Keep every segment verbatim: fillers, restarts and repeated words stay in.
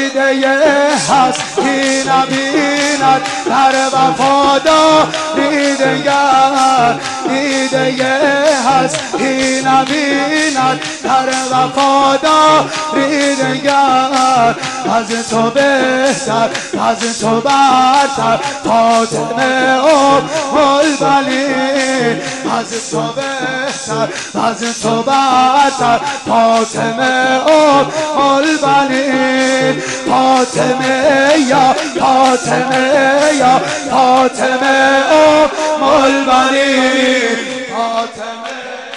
دیده هستی نبیند در وفاداری دگر، دیده هستی نبیند در وفاداری دگر. از تو بهتر از تو برتر فاطمه ام البنین، از تو بهتر از تو برتر فاطمه ام البنین. فاطمه یا فاطمه یا فاطمه ام البنین، فاطمه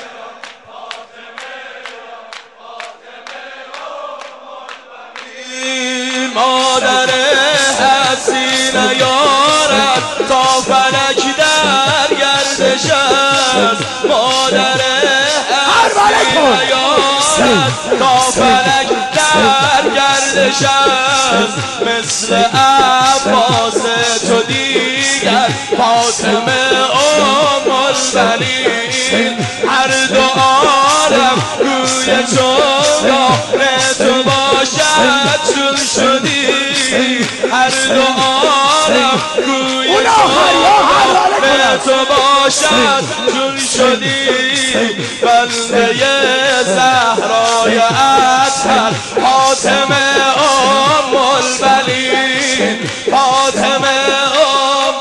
مادر حسین یارد تا فلک در گردش است، مادر حسین یارد تا فلک در گردش است. مثل عباس تو دیگر فاطمه ام البنین، هر دو عالم روی چوگان تو باشد چون شدی، هر دو عالم روی چوگان تو باشد چون شدی. بنده زهرای اطهر فاطمه ام البنین، فاطمه ام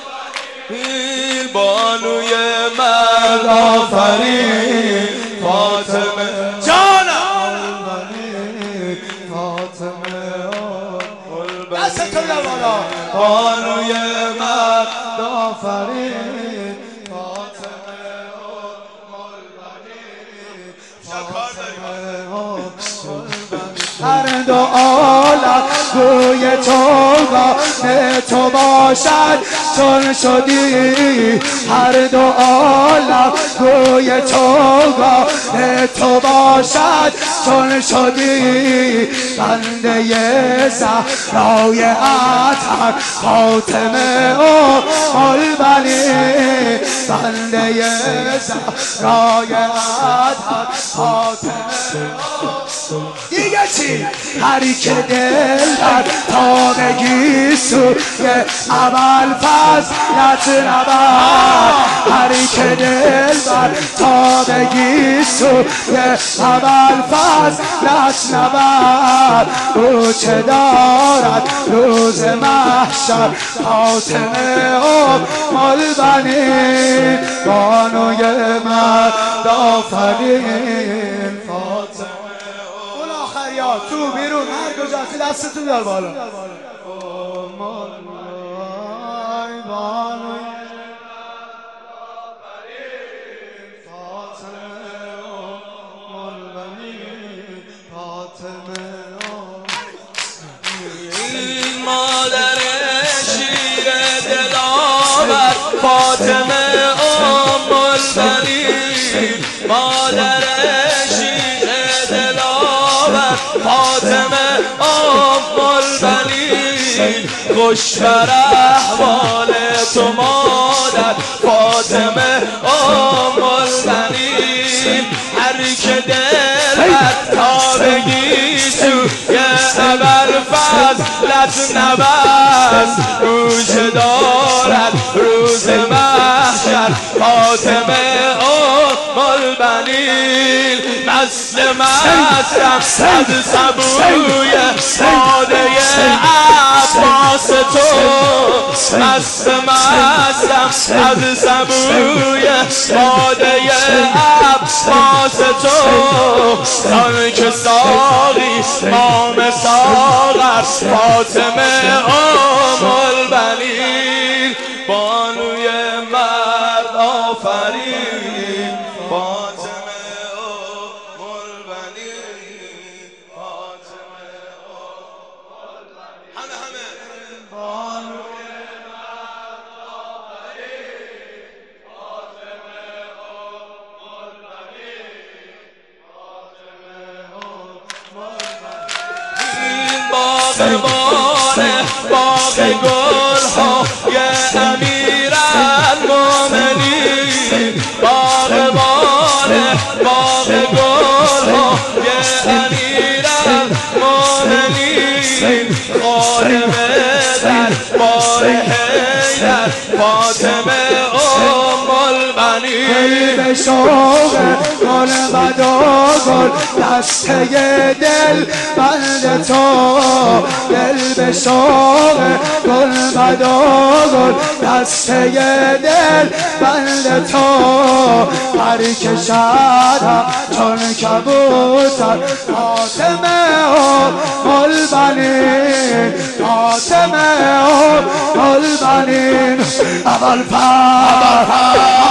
بانوی مرد آفرین. فاطمه جانم فاطمه ام البنین، بانوی مرد آفرین. فاطمه ام البنین، فاطمه ام البنین. هر دو عالم گوی چوگان تو باشد چون شدی، هر دو عالم گوی چوگان تو باشد چون شدی. بنده زهرای اطهر فاطمه ام البنین، بنده زهرای اطهر فاطمه ام. دیگه چی؟ هر که دل در تا بگی سوی اول فضلت نبرد، هر که دل بر تا بگی سوی اول فضلت نبرد. او چه دارد روز محشر فاطمه ام البنین، بانوی مرد آفرین. فاطمه تو بیرون هر کجا هستی دستتون در بالا. مادر شیر دلاور فاطمه ام البنین، مادر شیر دلاور فاطمه ام البنین. خوش بر احوال تو مادر فاطمه ام البنین، هر که دل بر تا بگی سوی ابوالفضلت نبست. روز دارد روز محشر فاطمه ام البنین. مست مستم از سبوی باده عباس تو، مست مستم از سبوی باده عباس تو. آن که ساقی مام ساغر فاطمه ام البنین، بانوی مرد آفرین. فاطمه ام البنین، فاطمه ام البنین. همه همه بانوی مرد آفرین، فاطمه ام البنین، فاطمه ام البنین. باغبان باغ گل ها یه امیر المؤمنین، باغبان باغ گل ها یه امیر المؤمنین. حسین خاتمه در بار حیدر فاطمه ام البنین به شوق گل بدا گل دسته دل بند تو دل به شوق گل بدا گل دسته دل بند تو پر کشدم چون کبوتر فاطمه ام البنین فاطمه ام البنین اول پر